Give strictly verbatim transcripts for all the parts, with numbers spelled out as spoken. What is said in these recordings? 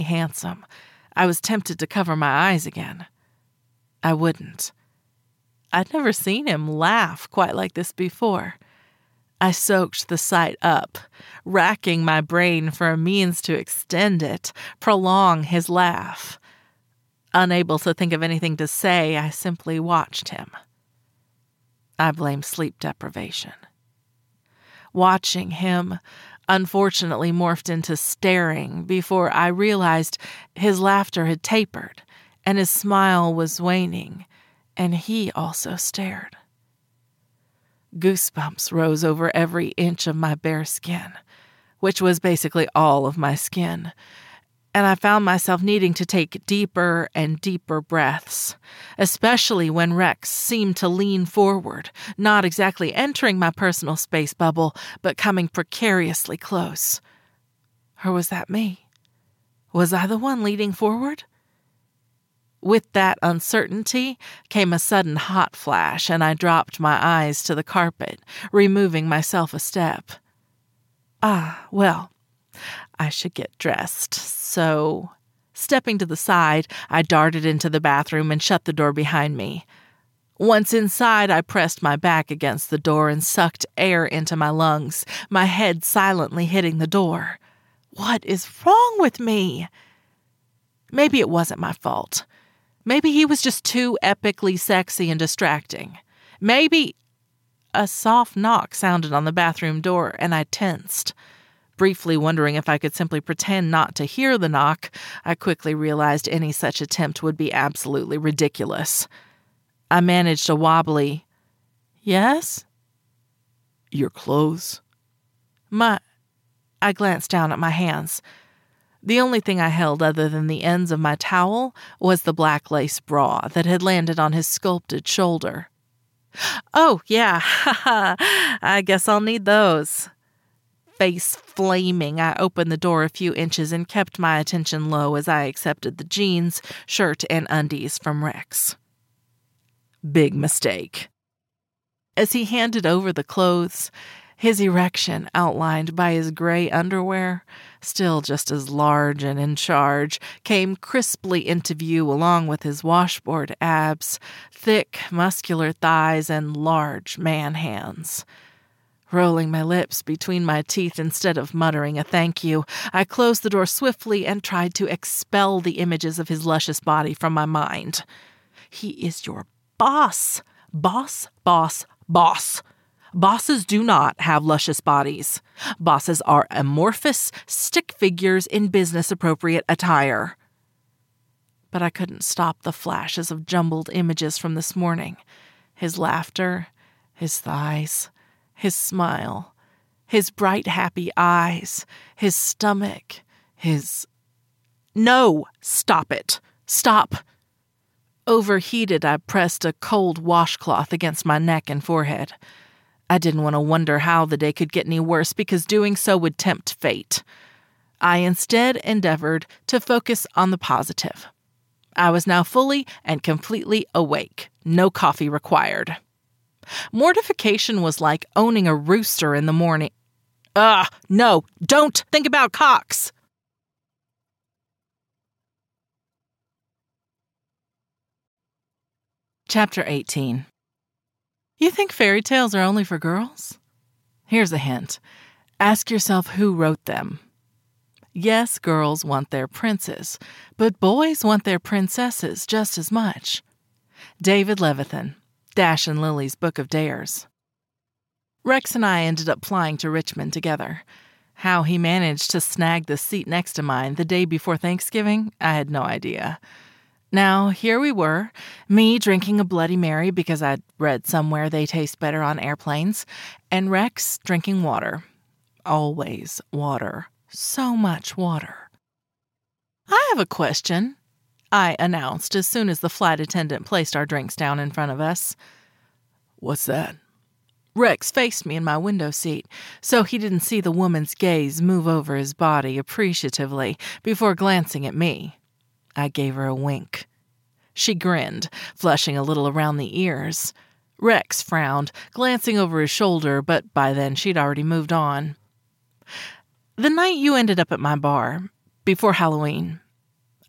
handsome. I was tempted to cover my eyes again. I wouldn't. I'd never seen him laugh quite like this before. I soaked the sight up, racking my brain for a means to extend it, prolong his laugh. Unable to think of anything to say, I simply watched him. I blame sleep deprivation. Watching him unfortunately morphed into staring before I realized his laughter had tapered and his smile was waning, and he also stared. Goosebumps rose over every inch of my bare skin, which was basically all of my skin, and I found myself needing to take deeper and deeper breaths, especially when Rex seemed to lean forward, not exactly entering my personal space bubble, but coming precariously close. Or was that me? Was I the one leading forward? With that uncertainty came a sudden hot flash, and I dropped my eyes to the carpet, removing myself a step. Ah, well, I should get dressed, so, stepping to the side, I darted into the bathroom and shut the door behind me. Once inside, I pressed my back against the door and sucked air into my lungs, my head silently hitting the door. What is wrong with me? Maybe it wasn't my fault. Maybe he was just too epically sexy and distracting. Maybe a soft knock sounded on the bathroom door, and I tensed. Briefly wondering if I could simply pretend not to hear the knock, I quickly realized any such attempt would be absolutely ridiculous. I managed a wobbly, "Yes?" "Your clothes?" My... I glanced down at my hands. The only thing I held other than the ends of my towel was the black lace bra that had landed on his sculpted shoulder. "Oh, yeah, haha, I guess I'll need those." Face flaming, I opened the door a few inches and kept my attention low as I accepted the jeans, shirt, and undies from Rex. "Big mistake." As he handed over the clothes, his erection outlined by his gray underwear, still just as large and in charge, came crisply into view along with his washboard abs, thick, muscular thighs, and large man hands. Rolling my lips between my teeth instead of muttering a thank you, I closed the door swiftly and tried to expel the images of his luscious body from my mind. He is your boss. Boss, boss, boss. Bosses do not have luscious bodies. Bosses are amorphous stick figures in business-appropriate attire. But I couldn't stop the flashes of jumbled images from this morning. His laughter, his thighs, his smile, his bright, happy eyes, his stomach, his... No! Stop it! Stop! Overheated, I pressed a cold washcloth against my neck and forehead. I didn't want to wonder how the day could get any worse because doing so would tempt fate. I instead endeavored to focus on the positive. I was now fully and completely awake. No coffee required. Mortification was like owning a rooster in the morning. Ugh, no, don't think about cocks! Chapter eighteen. You think fairy tales are only for girls? Here's a hint. Ask yourself who wrote them. Yes, girls want their princes, but boys want their princesses just as much. David Levithan, Dash and Lily's Book of Dares. Rex and I ended up flying to Richmond together. How he managed to snag the seat next to mine the day before Thanksgiving, I had no idea. Now, here we were, me drinking a Bloody Mary because I'd read somewhere they taste better on airplanes, and Rex drinking water. Always water. So much water. I have a question, I announced as soon as the flight attendant placed our drinks down in front of us. What's that? Rex faced me in my window seat, so he didn't see the woman's gaze move over his body appreciatively before glancing at me. I gave her a wink. She grinned, flushing a little around the ears. Rex frowned, glancing over his shoulder, but by then she'd already moved on. The night you ended up at my bar, before Halloween,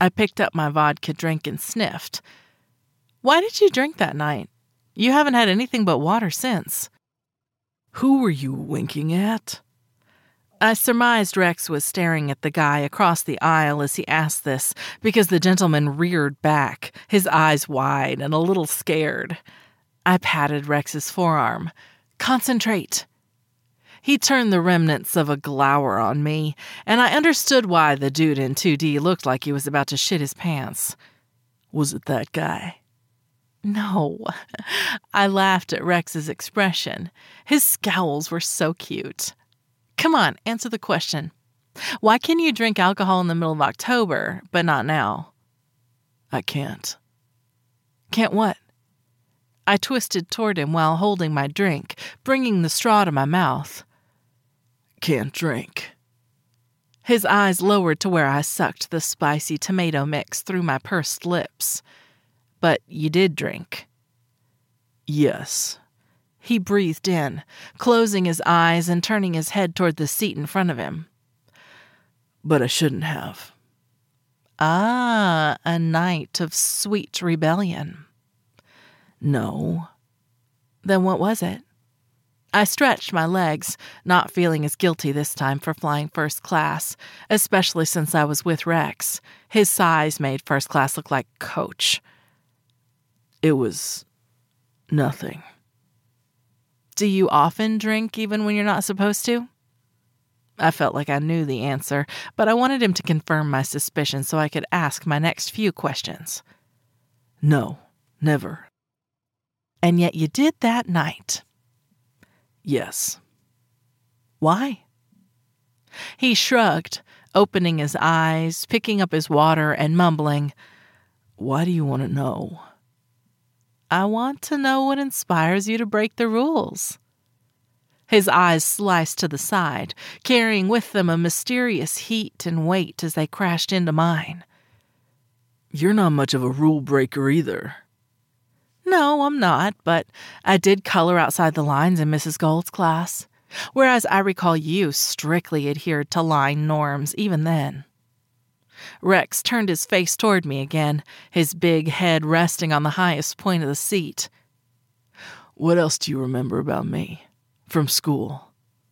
I picked up my vodka drink and sniffed. Why did you drink that night? You haven't had anything but water since. Who were you winking at? I surmised Rex was staring at the guy across the aisle as he asked this, because the gentleman reared back, his eyes wide and a little scared. I patted Rex's forearm. Concentrate. He turned the remnants of a glower on me, and I understood why the dude in two D looked like he was about to shit his pants. Was it that guy? No. I laughed at Rex's expression. His scowls were so cute. Come on, answer the question. Why can you drink alcohol in the middle of October, but not now? I can't. Can't what? I twisted toward him while holding my drink, bringing the straw to my mouth. Can't drink. His eyes lowered to where I sucked the spicy tomato mix through my pursed lips. But you did drink. Yes. He breathed in, closing his eyes and turning his head toward the seat in front of him. But I shouldn't have. Ah, a night of sweet rebellion. No. Then what was it? I stretched my legs, not feeling as guilty this time for flying first class, especially since I was with Rex. His size made first class look like coach. It was nothing. Do you often drink even when you're not supposed to? I felt like I knew the answer, but I wanted him to confirm my suspicion so I could ask my next few questions. No, never. And yet you did that night. Yes. Why? He shrugged, opening his eyes, picking up his water, and mumbling, Why do you want to know? I want to know what inspires you to break the rules. His eyes sliced to the side, carrying with them a mysterious heat and weight as they crashed into mine. You're not much of a rule breaker either. No, I'm not, but I did color outside the lines in Missus Gold's class, whereas I recall you strictly adhered to line norms even then. Rex turned his face toward me again, his big head resting on the highest point of the seat. What else do you remember about me? From school?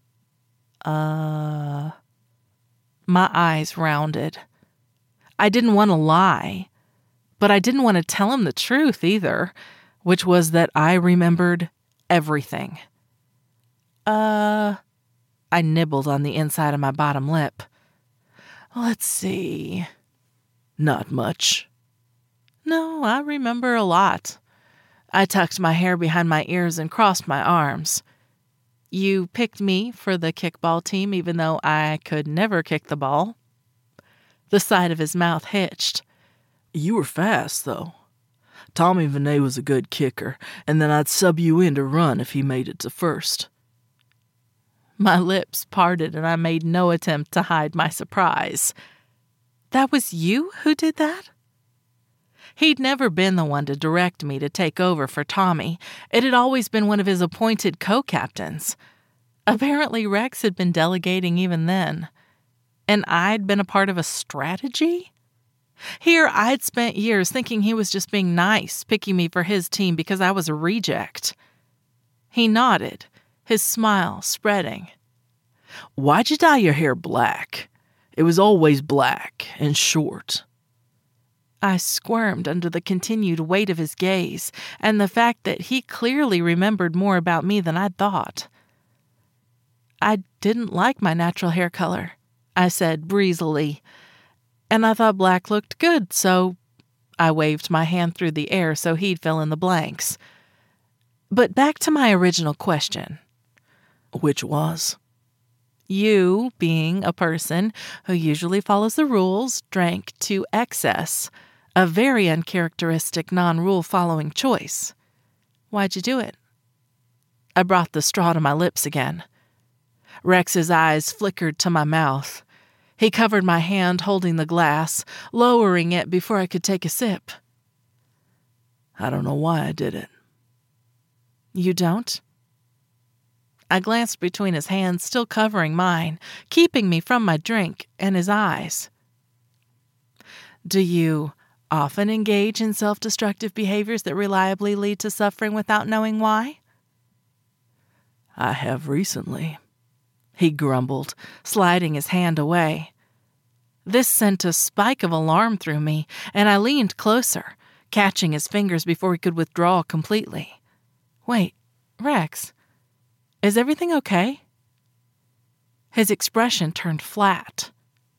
Uh... My eyes rounded. I didn't want to lie, but I didn't want to tell him the truth either, which was that I remembered everything. Uh... I nibbled on the inside of my bottom lip. Let's see. Not much. No, I remember a lot. I tucked my hair behind my ears and crossed my arms. You picked me for the kickball team even though I could never kick the ball. The side of his mouth hitched. You were fast, though. Tommy Vinay was a good kicker, and then I'd sub you in to run if he made it to first. My lips parted and I made no attempt to hide my surprise. That was you who did that? He'd never been the one to direct me to take over for Tommy. It had always been one of his appointed co-captains. Apparently Rex had been delegating even then. And I'd been a part of a strategy? Here I'd spent years thinking he was just being nice, picking me for his team because I was a reject. He nodded, his smile spreading. Why'd you dye your hair black? It was always black and short. I squirmed under the continued weight of his gaze and the fact that he clearly remembered more about me than I'd thought. I didn't like my natural hair color, I said breezily, and I thought black looked good, so I waved my hand through the air so he'd fill in the blanks. But back to my original question. Which was? You, being a person who usually follows the rules, drank to excess, a very uncharacteristic non-rule following choice. Why'd you do it? I brought the straw to my lips again. Rex's eyes flickered to my mouth. He covered my hand holding the glass, lowering it before I could take a sip. I don't know why I did it. You don't? I glanced between his hands still covering mine, keeping me from my drink, and his eyes. Do you often engage in self-destructive behaviors that reliably lead to suffering without knowing why? I have recently, he grumbled, sliding his hand away. This sent a spike of alarm through me, and I leaned closer, catching his fingers before he could withdraw completely. Wait, Rex, is everything okay? His expression turned flat.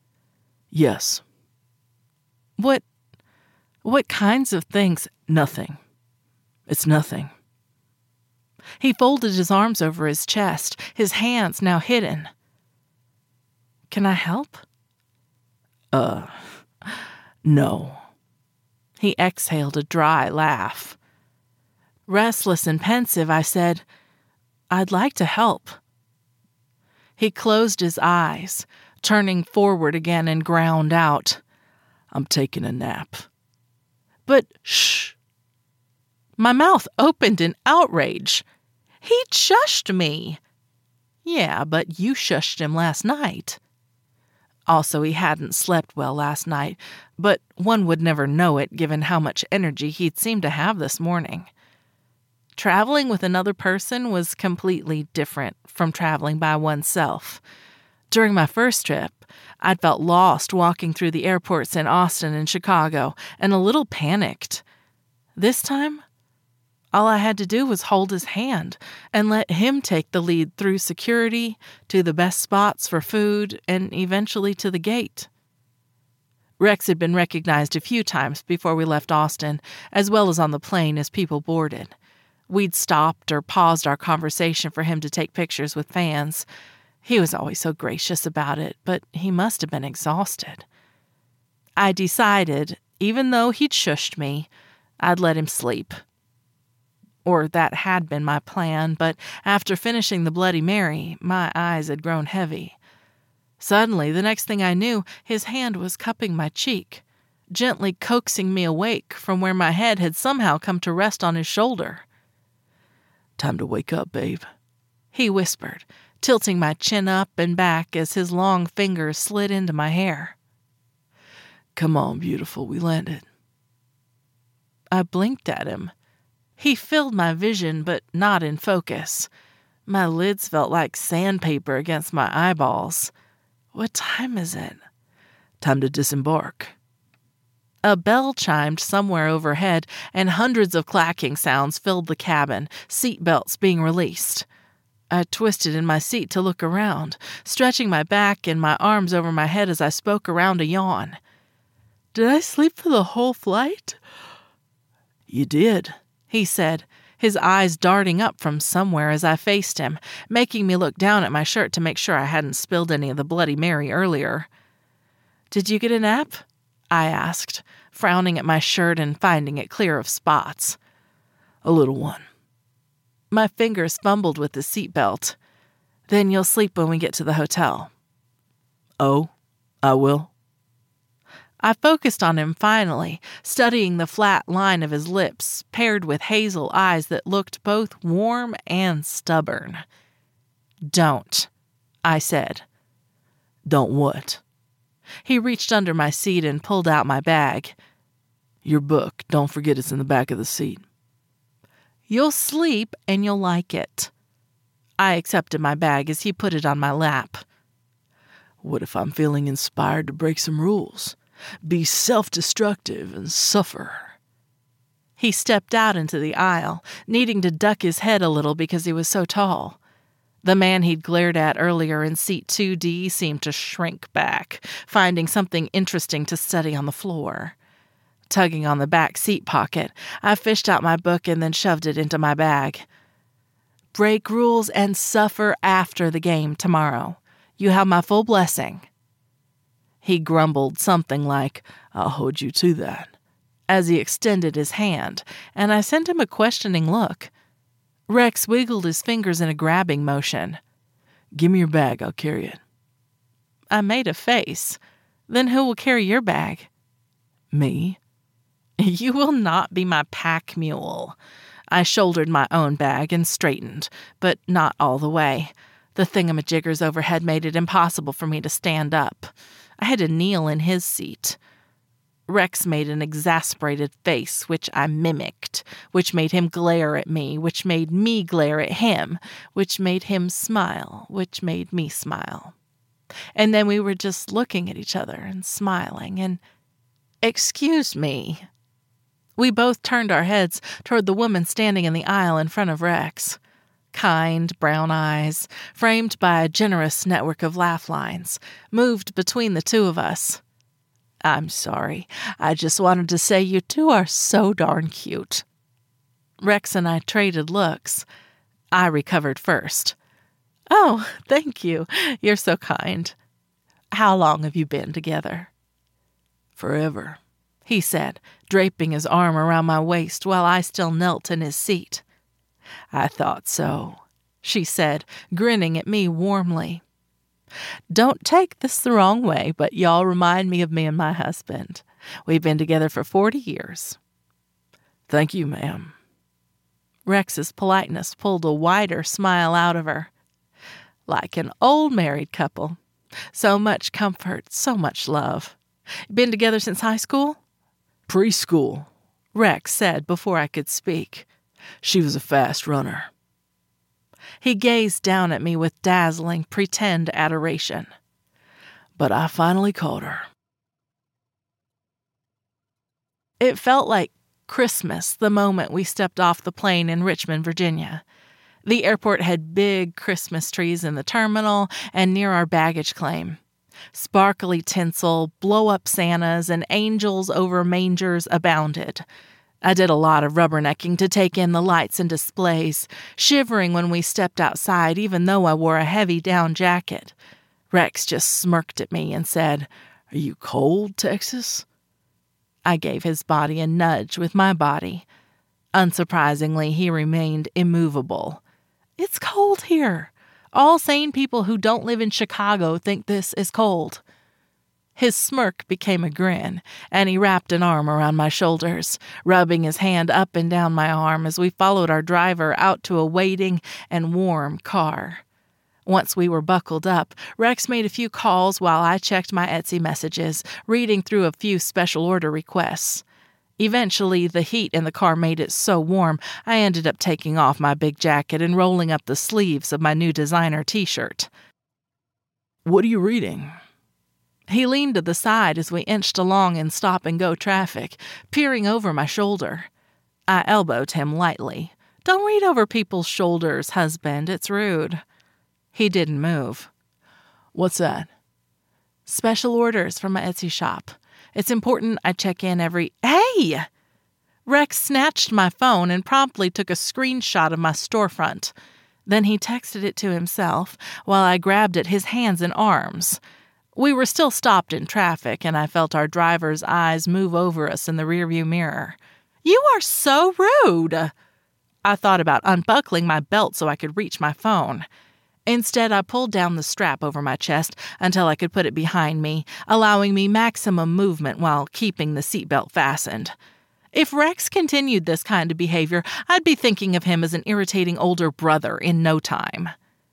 Yes. What, what kinds of things? Nothing. It's nothing. He folded his arms over his chest, his hands now hidden. Can I help? Uh, no. He exhaled a dry laugh. Restless and pensive, I said, I'd like to help. He closed his eyes, turning forward again, and ground out, I'm taking a nap. But shh. My mouth opened in outrage. He shushed me. Yeah, but you shushed him last night. Also, he hadn't slept well last night, but one would never know it given how much energy he'd seemed to have this morning. Traveling with another person was completely different from traveling by oneself. During my first trip, I'd felt lost walking through the airports in Austin and Chicago and a little panicked. This time, all I had to do was hold his hand and let him take the lead through security, to the best spots for food, and eventually to the gate. Rex had been recognized a few times before we left Austin, as well as on the plane as people boarded. We'd stopped or paused our conversation for him to take pictures with fans. He was always so gracious about it, but he must have been exhausted. I decided, even though he'd shushed me, I'd let him sleep. Or that had been my plan, but after finishing the Bloody Mary, my eyes had grown heavy. Suddenly, the next thing I knew, his hand was cupping my cheek, gently coaxing me awake from where my head had somehow come to rest on his shoulder. Time to wake up, babe, he whispered, tilting my chin up and back as his long fingers slid into my hair. Come on, beautiful, we landed. I blinked at him. He filled my vision, but not in focus. My lids felt like sandpaper against my eyeballs. What time is it? Time to disembark. A bell chimed somewhere overhead, and hundreds of clacking sounds filled the cabin, seat belts being released. I twisted in my seat to look around, stretching my back and my arms over my head as I spoke around a yawn. Did I sleep for the whole flight? You did, he said, his eyes darting up from somewhere as I faced him, making me look down at my shirt to make sure I hadn't spilled any of the Bloody Mary earlier. Did you get a nap? I asked, frowning at my shirt and finding it clear of spots. A little one. My fingers fumbled with the seatbelt. Then you'll sleep when we get to the hotel. Oh, I will. I focused on him finally, studying the flat line of his lips, paired with hazel eyes that looked both warm and stubborn. Don't, I said. Don't what? He reached under my seat and pulled out my bag. Your book. Don't forget it's in the back of the seat. You'll sleep and you'll like it. I accepted my bag as he put it on my lap. What if I'm feeling inspired to break some rules? Be self-destructive and suffer? He stepped out into the aisle, needing to duck his head a little because he was so tall. The man he'd glared at earlier in seat two D seemed to shrink back, finding something interesting to study on the floor. Tugging on the back seat pocket, I fished out my book and then shoved it into my bag. Break rules and suffer after the game tomorrow. You have my full blessing. He grumbled something like, I'll hold you to that, as he extended his hand, and I sent him a questioning look. Rex wiggled his fingers in a grabbing motion. Give me your bag, I'll carry it. I made a face. Then who will carry your bag? Me. You will not be my pack mule. I shouldered my own bag and straightened, but not all the way. The thingamajiggers overhead made it impossible for me to stand up. I had to kneel in his seat. Rex made an exasperated face, which I mimicked, which made him glare at me, which made me glare at him, which made him smile, which made me smile. And then we were just looking at each other and smiling and, "Excuse me." We both turned our heads toward the woman standing in the aisle in front of Rex. Kind brown eyes, framed by a generous network of laugh lines, moved between the two of us. "I'm sorry. I just wanted to say you two are so darn cute." Rex and I traded looks. I recovered first. "Oh, thank you. You're so kind. How long have you been together?" "Forever," he said, draping his arm around my waist while I still knelt in his seat. "I thought so," she said, grinning at me warmly. "Don't take this the wrong way, but y'all remind me of me and my husband. We've been together for forty years. "Thank you, ma'am." Rex's politeness pulled a wider smile out of her. "Like an old married couple. So much comfort, so much love. Been together since high school?" "Preschool," Rex said before I could speak. "She was a fast runner." He gazed down at me with dazzling, pretend adoration. "But I finally caught her." It felt like Christmas the moment we stepped off the plane in Richmond, Virginia. The airport had big Christmas trees in the terminal and near our baggage claim. Sparkly tinsel, blow-up Santas, and angels over mangers abounded. I did a lot of rubbernecking to take in the lights and displays, shivering when we stepped outside even though I wore a heavy down jacket. Rex just smirked at me and said, "Are you cold, Texas?" I gave his body a nudge with my body. Unsurprisingly, he remained immovable. "It's cold here. All sane people who don't live in Chicago think this is cold." His smirk became a grin, and he wrapped an arm around my shoulders, rubbing his hand up and down my arm as we followed our driver out to a waiting and warm car. Once we were buckled up, Rex made a few calls while I checked my Etsy messages, reading through a few special order requests. Eventually, the heat in the car made it so warm, I ended up taking off my big jacket and rolling up the sleeves of my new designer t-shirt. "What are you reading?" He leaned to the side as we inched along in stop-and-go traffic, peering over my shoulder. I elbowed him lightly. "Don't read over people's shoulders, husband. It's rude." He didn't move. "What's that?" "Special orders from my Etsy shop. It's important I check in every—" "Hey!" Rex snatched my phone and promptly took a screenshot of my storefront. Then he texted it to himself while I grabbed at his hands and arms. We were still stopped in traffic, and I felt our driver's eyes move over us in the rearview mirror. "You are so rude!" I thought about unbuckling my belt so I could reach my phone. Instead, I pulled down the strap over my chest until I could put it behind me, allowing me maximum movement while keeping the seatbelt fastened. If Rex continued this kind of behavior, I'd be thinking of him as an irritating older brother in no time.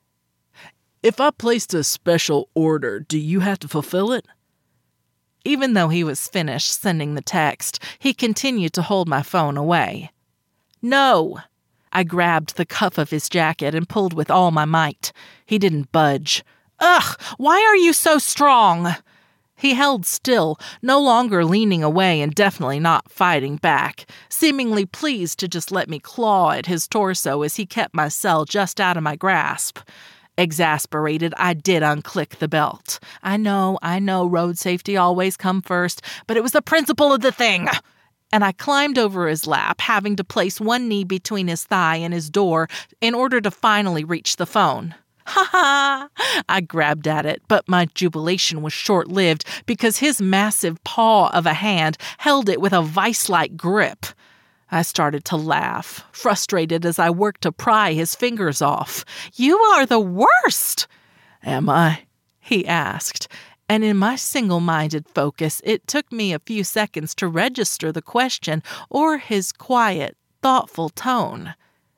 "If I placed a special order, do you have to fulfill it?" Even though he was finished sending the text, he continued to hold my phone away. "No!" I grabbed the cuff of his jacket and pulled with all my might. He didn't budge. "Ugh! Why are you so strong?" He held still, no longer leaning away and definitely not fighting back, seemingly pleased to just let me claw at his torso as he kept my cell just out of my grasp. Exasperated, I did unclick the belt. I know, I know, road safety always come first, but it was the principle of the thing. And I climbed over his lap, having to place one knee between his thigh and his door in order to finally reach the phone. Ha ha! I grabbed at it, but my jubilation was short-lived because his massive paw of a hand held it with a vice-like grip. I started to laugh, frustrated as I worked to pry his fingers off. "You are the worst!" "Am I?" he asked, and in my single-minded focus, it took me a few seconds to register the question or his quiet, thoughtful tone.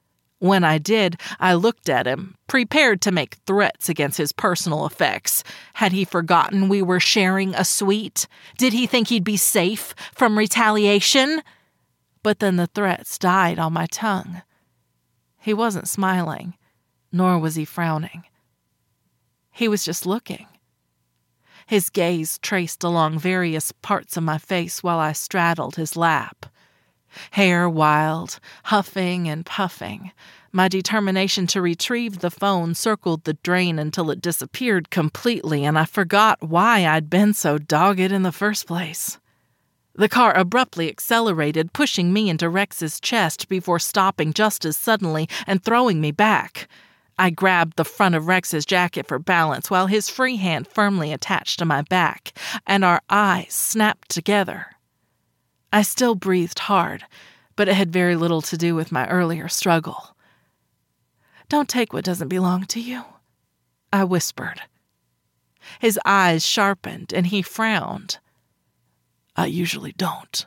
When I did, I looked at him, prepared to make threats against his personal effects. Had he forgotten we were sharing a suite? Did he think he'd be safe from retaliation? But then the threats died on my tongue. He wasn't smiling, nor was he frowning. He was just looking. His gaze traced along various parts of my face while I straddled his lap. Hair wild, huffing and puffing. My determination to retrieve the phone circled the drain until it disappeared completely, and I forgot why I'd been so dogged in the first place. The car abruptly accelerated, pushing me into Rex's chest before stopping just as suddenly and throwing me back. I grabbed the front of Rex's jacket for balance while his free hand firmly attached to my back, and our eyes snapped together. I still breathed hard, but it had very little to do with my earlier struggle. "Don't take what doesn't belong to you," I whispered. His eyes sharpened, and he frowned. "I usually don't."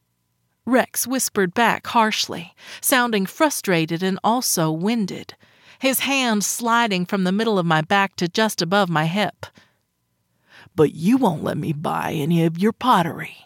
Rex whispered back harshly, sounding frustrated and also winded, his hand sliding from the middle of my back to just above my hip. "But you won't let me buy any of your pottery."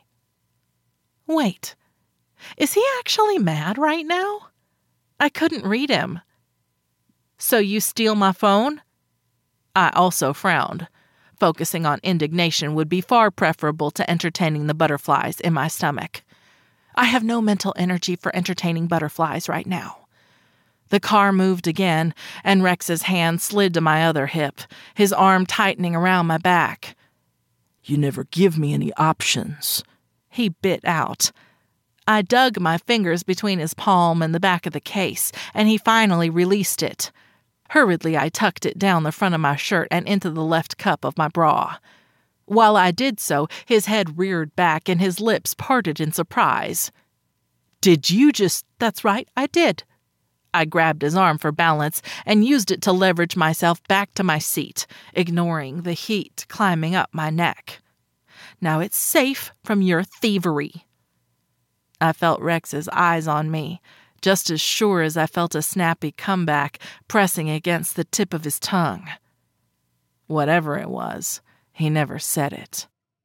Wait, is he actually mad right now? I couldn't read him. "So you steal my phone?" I also frowned. Focusing on indignation would be far preferable to entertaining the butterflies in my stomach. I have no mental energy for entertaining butterflies right now. The car moved again, and Rex's hand slid to my other hip, his arm tightening around my back. "You never give me any options," he bit out. I dug my fingers between his palm and the back of the case, and he finally released it. Hurriedly, I tucked it down the front of my shirt and into the left cup of my bra. While I did so, his head reared back and his lips parted in surprise. "Did you just—" "That's right, I did." I grabbed his arm for balance and used it to leverage myself back to my seat, ignoring the heat climbing up my neck. "Now it's safe from your thievery." I felt Rex's eyes on me, just as sure as I felt a snappy comeback pressing against the tip of his tongue. Whatever it was, he never said it.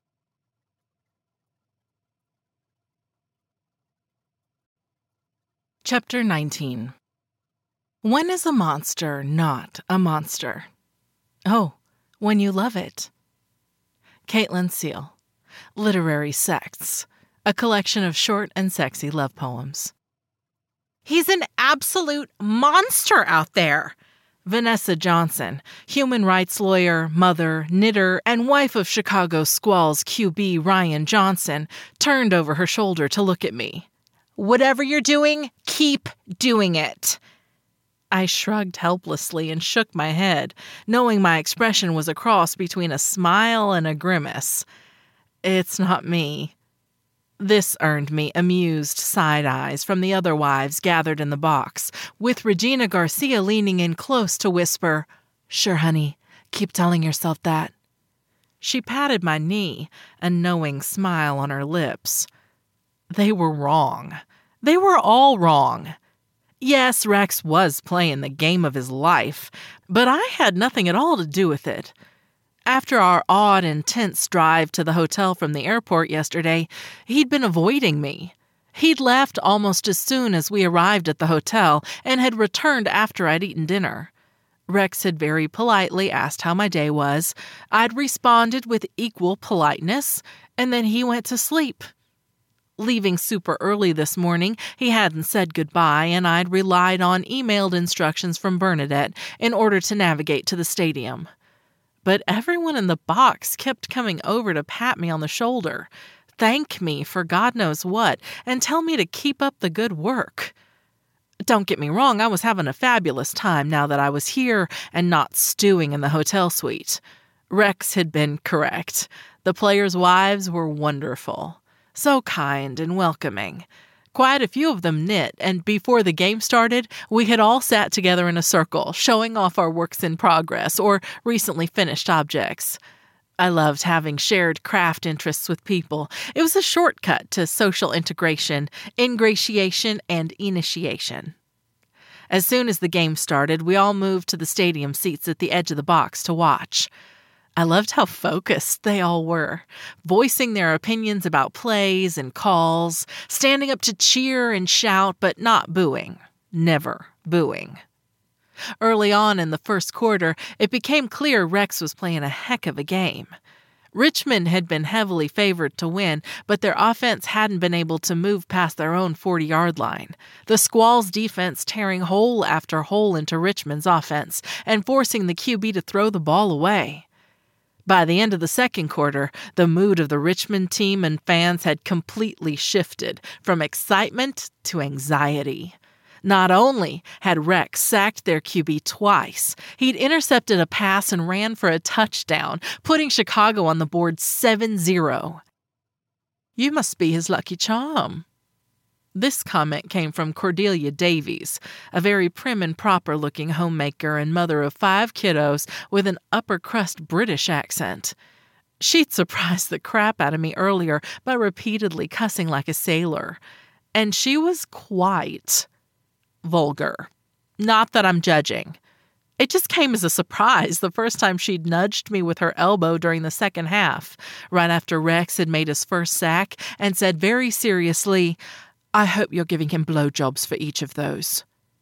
Chapter nineteen. When is a monster not a monster? Oh, when you love it. Caitlin Seal. Literary Sects, a collection of short and sexy love poems. "He's an absolute monster out there." Vanessa Johnson, human rights lawyer, mother, knitter, and wife of Chicago Squall's Q B Ryan Johnson, turned over her shoulder to look at me. "Whatever you're doing, keep doing it." I shrugged helplessly and shook my head, knowing my expression was a cross between a smile and a grimace. It's not me. This earned me amused side eyes from the other wives gathered in the box, with Regina Garcia leaning in close to whisper, "Sure, honey, keep telling yourself that." She patted my knee, a knowing smile on her lips. They were wrong. They were all wrong. Yes, Rex was playing the game of his life, but I had nothing at all to do with it. After our odd and tense drive to the hotel from the airport yesterday, he'd been avoiding me. He'd left almost as soon as we arrived at the hotel and had returned after I'd eaten dinner. Rex had very politely asked how my day was. I'd responded with equal politeness, and then he went to sleep. Leaving super early this morning, he hadn't said goodbye, and I'd relied on emailed instructions from Bernadette in order to navigate to the stadium. But everyone in the box kept coming over to pat me on the shoulder, thank me for God knows what, and tell me to keep up the good work. Don't get me wrong, I was having a fabulous time now that I was here and not stewing in the hotel suite. Rex had been correct. The players' wives were wonderful. So kind and welcoming. Quite a few of them knit, and before the game started, we had all sat together in a circle, showing off our works in progress or recently finished objects. I loved having shared craft interests with people. It was a shortcut to social integration, ingratiation, and initiation. As soon as the game started, we all moved to the stadium seats at the edge of the box to watch. I loved how focused they all were, voicing their opinions about plays and calls, standing up to cheer and shout, but not booing. Never booing. Early on in the first quarter, it became clear Rex was playing a heck of a game. Richmond had been heavily favored to win, but their offense hadn't been able to move past their own forty-yard line. The Squall's defense tearing hole after hole into Richmond's offense and forcing the Q B to throw the ball away. By the end of the second quarter, the mood of the Richmond team and fans had completely shifted from excitement to anxiety. Not only had Rex sacked their Q B twice, he'd intercepted a pass and ran for a touchdown, putting Chicago on the board seven zero. "You must be his lucky charm." This comment came from Cordelia Davies, a very prim and proper-looking homemaker and mother of five kiddos with an upper-crust British accent. She'd surprised the crap out of me earlier by repeatedly cussing like a sailor, and she was quite vulgar. Not that I'm judging. It just came as a surprise the first time she'd nudged me with her elbow during the second half, right after Rex had made his first sack, and said very seriously, "I hope you're giving him blowjobs for each of those."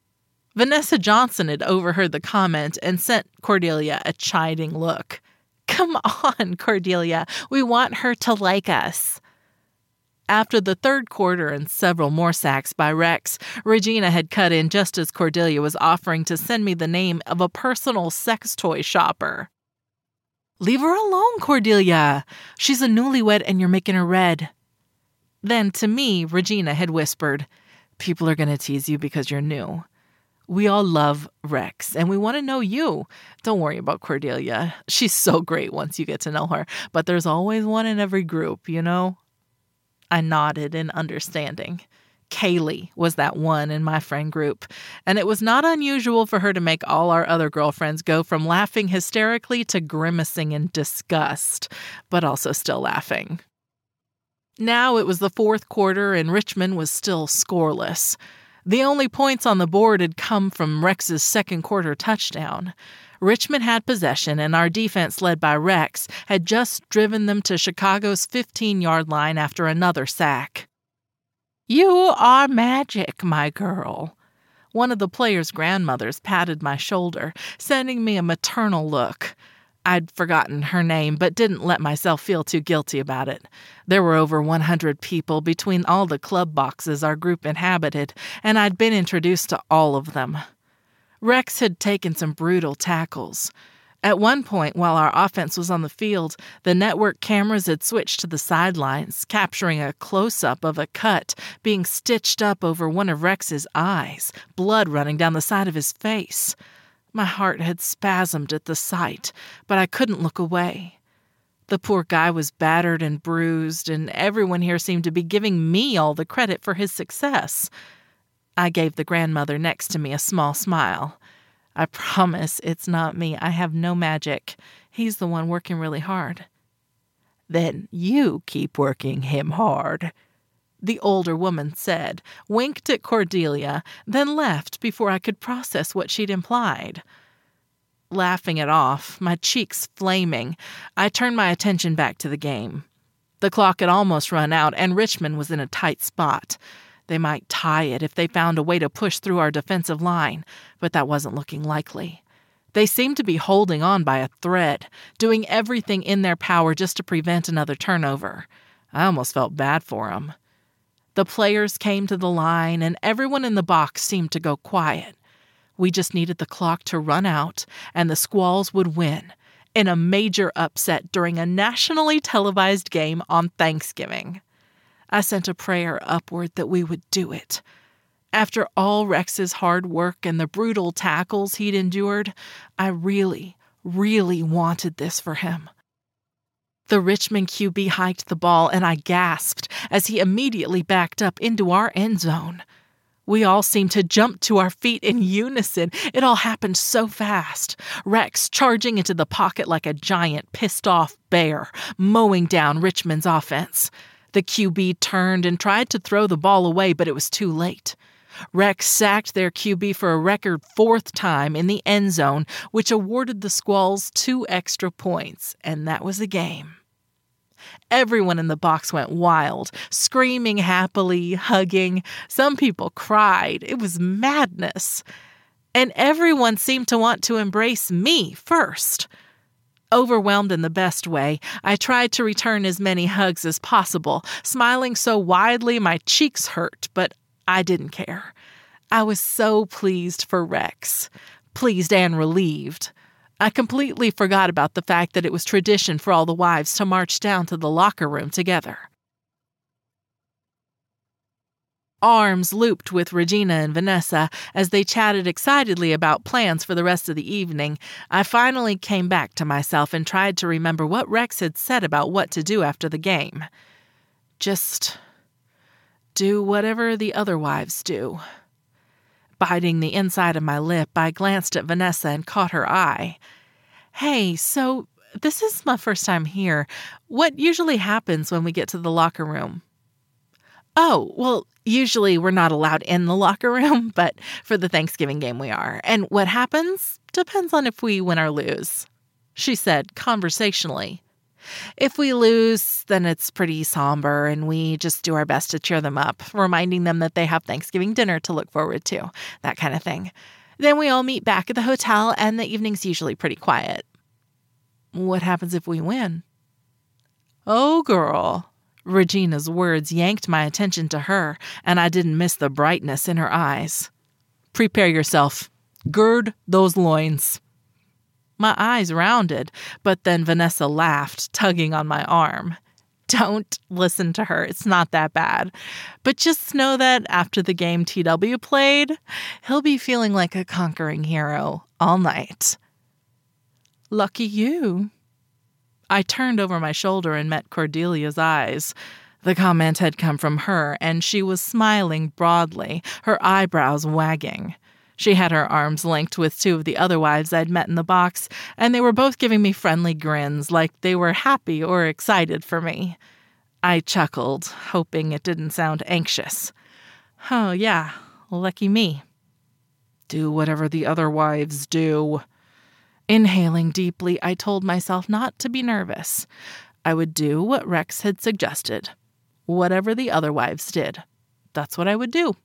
Vanessa Johnson had overheard the comment and sent Cordelia a chiding look. "Come on, Cordelia, we want her to like us." After the third quarter and several more sacks by Rex, Regina had cut in just as Cordelia was offering to send me the name of a personal sex toy shopper. "Leave her alone, Cordelia. She's a newlywed and you're making her red." Then, to me, Regina had whispered, "People are going to tease you because you're new. We all love Rex, and we want to know you. Don't worry about Cordelia. She's so great once you get to know her, but there's always one in every group, you know?" I nodded in understanding. Kaylee was that one in my friend group, and it was not unusual for her to make all our other girlfriends go from laughing hysterically to grimacing in disgust, but also still laughing. Now it was the fourth quarter, and Richmond was still scoreless. The only points on the board had come from Rex's second quarter touchdown. Richmond had possession, and our defense, led by Rex, had just driven them to Chicago's fifteen-yard line after another sack. "You are magic, my girl." One of the players' grandmothers patted my shoulder, sending me a maternal look. I'd forgotten her name, but didn't let myself feel too guilty about it. There were over one hundred people between all the club boxes our group inhabited, and I'd been introduced to all of them. Rex had taken some brutal tackles. At one point, while our offense was on the field, the network cameras had switched to the sidelines, capturing a close-up of a cut being stitched up over one of Rex's eyes, blood running down the side of his face. My heart had spasmed at the sight, but I couldn't look away. The poor guy was battered and bruised, and everyone here seemed to be giving me all the credit for his success. I gave the grandmother next to me a small smile. "I promise it's not me. I have no magic. He's the one working really hard." "Then you keep working him hard," the older woman said, winked at Cordelia, then left before I could process what she'd implied. Laughing it off, my cheeks flaming, I turned my attention back to the game. The clock had almost run out, and Richmond was in a tight spot. They might tie it if they found a way to push through our defensive line, but that wasn't looking likely. They seemed to be holding on by a thread, doing everything in their power just to prevent another turnover. I almost felt bad for them. The players came to the line, and everyone in the box seemed to go quiet. We just needed the clock to run out, and the Squalls would win, in a major upset during a nationally televised game on Thanksgiving. I sent a prayer upward that we would do it. After all Rex's hard work and the brutal tackles he'd endured, I really, really wanted this for him. The Richmond Q B hiked the ball, and I gasped as he immediately backed up into our end zone. We all seemed to jump to our feet in unison. It all happened so fast. Rex charging into the pocket like a giant, pissed-off bear, mowing down Richmond's offense. The Q B turned and tried to throw the ball away, but it was too late. Rex sacked their Q B for a record fourth time in the end zone, which awarded the Squalls two extra points, and that was the game. Everyone in the box went wild, screaming happily, hugging. Some people cried. It was madness. And everyone seemed to want to embrace me first. Overwhelmed in the best way, I tried to return as many hugs as possible, smiling so widely my cheeks hurt, but I didn't care. I was so pleased for Rex. Pleased and relieved. I completely forgot about the fact that it was tradition for all the wives to march down to the locker room together. Arms looped with Regina and Vanessa as they chatted excitedly about plans for the rest of the evening. I finally came back to myself and tried to remember what Rex had said about what to do after the game. Just do whatever the other wives do. Biting the inside of my lip, I glanced at Vanessa and caught her eye. Hey, so this is my first time here. What usually happens when we get to the locker room? Oh, well, usually we're not allowed in the locker room, but for the Thanksgiving game we are. And what happens depends on if we win or lose, she said conversationally. If we lose, then it's pretty somber, and we just do our best to cheer them up, reminding them that they have Thanksgiving dinner to look forward to, that kind of thing. Then we all meet back at the hotel, and the evening's usually pretty quiet. What happens if we win? Oh, girl. Regina's words yanked my attention to her, and I didn't miss the brightness in her eyes. Prepare yourself. Gird those loins. My eyes rounded, but then Vanessa laughed, tugging on my arm. Don't listen to her. It's not that bad. But just know that after the game T W played, he'll be feeling like a conquering hero all night. Lucky you. I turned over my shoulder and met Cordelia's eyes. The comment had come from her, and she was smiling broadly, her eyebrows wagging. She had her arms linked with two of the other wives I'd met in the box, and they were both giving me friendly grins like they were happy or excited for me. I chuckled, hoping it didn't sound anxious. Oh, yeah, lucky me. Do whatever the other wives do. Inhaling deeply, I told myself not to be nervous. I would do what Rex had suggested. Whatever the other wives did, that's what I would do.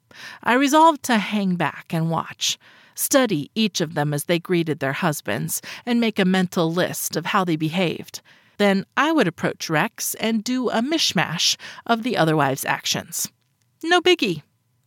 I resolved to hang back and watch, study each of them as they greeted their husbands, and make a mental list of how they behaved. Then I would approach Rex and do a mishmash of the other wives' actions. No biggie.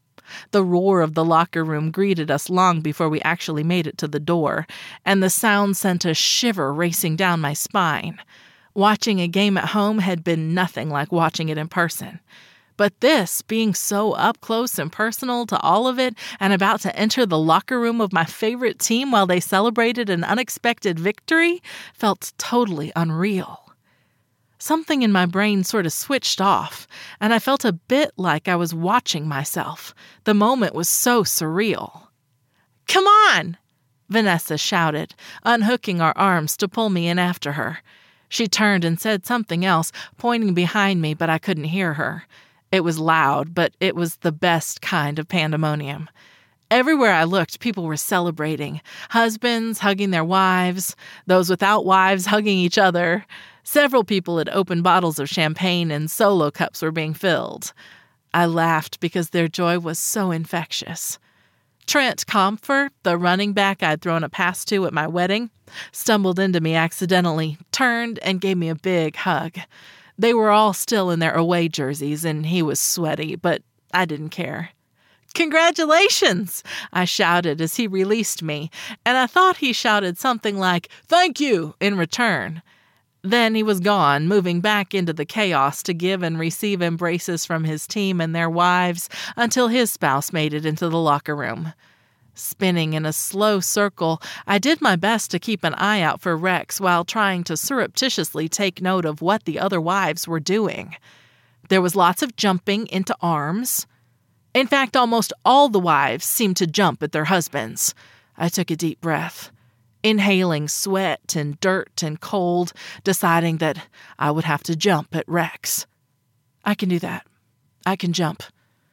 The roar of the locker room greeted us long before we actually made it to the door, and the sound sent a shiver racing down my spine. Watching a game at home had been nothing like watching it in person. But this, being so up close and personal to all of it, and about to enter the locker room of my favorite team while they celebrated an unexpected victory, felt totally unreal. Something in my brain sort of switched off, and I felt a bit like I was watching myself. The moment was so surreal. Come on! Vanessa shouted, unhooking our arms to pull me in after her. She turned and said something else, pointing behind me, but I couldn't hear her. It was loud, but it was the best kind of pandemonium. Everywhere I looked, people were celebrating. Husbands hugging their wives, those without wives hugging each other. Several people had opened bottles of champagne and solo cups were being filled. I laughed because their joy was so infectious. Trent Comfer, the running back I'd thrown a pass to at my wedding, stumbled into me accidentally, turned, and gave me a big hug. They were all still in their away jerseys, and he was sweaty, but I didn't care. Congratulations! I shouted as he released me, and I thought he shouted something like, thank you, in return. Then he was gone, moving back into the chaos to give and receive embraces from his team and their wives until his spouse made it into the locker room. Spinning in a slow circle, I did my best to keep an eye out for Rex while trying to surreptitiously take note of what the other wives were doing. There was lots of jumping into arms. In fact, almost all the wives seemed to jump at their husbands. I took a deep breath, inhaling sweat and dirt and cold, deciding that I would have to jump at Rex. I can do that. I can jump.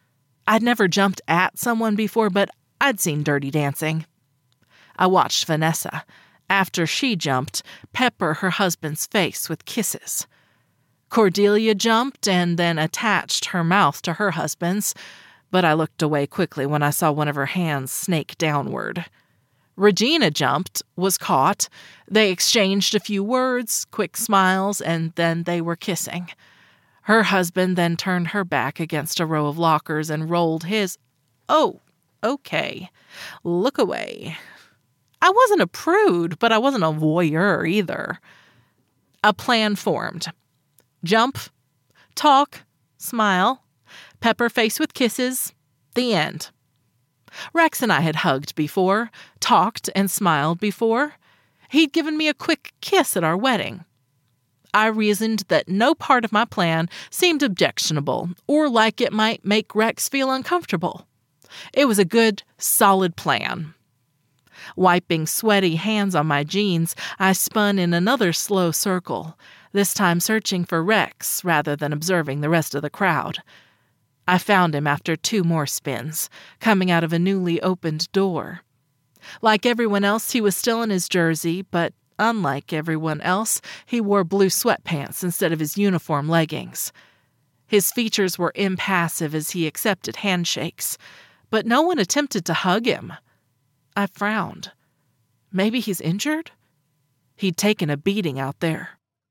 I'd never jumped at someone before, but I'd seen Dirty Dancing. I watched Vanessa, after she jumped, pepper her husband's face with kisses. Cordelia jumped and then attached her mouth to her husband's, but I looked away quickly when I saw one of her hands snake downward. Regina jumped, was caught. They exchanged a few words, quick smiles, and then they were kissing. Her husband then turned her back against a row of lockers and rolled his. Oh, okay. Look away. I wasn't a prude, but I wasn't a voyeur either. A plan formed. Jump, talk, smile, pepper face with kisses, the end. Rex and I had hugged before, talked and smiled before. He'd given me a quick kiss at our wedding. I reasoned that no part of my plan seemed objectionable or like it might make Rex feel uncomfortable. It was a good, solid plan. Wiping sweaty hands on my jeans, I spun in another slow circle, this time searching for Rex rather than observing the rest of the crowd. I found him after two more spins, coming out of a newly opened door. Like everyone else, he was still in his jersey, but unlike everyone else, he wore blue sweatpants instead of his uniform leggings. His features were impassive as he accepted handshakes, but no one attempted to hug him. I frowned. Maybe he's injured? He'd taken a beating out there.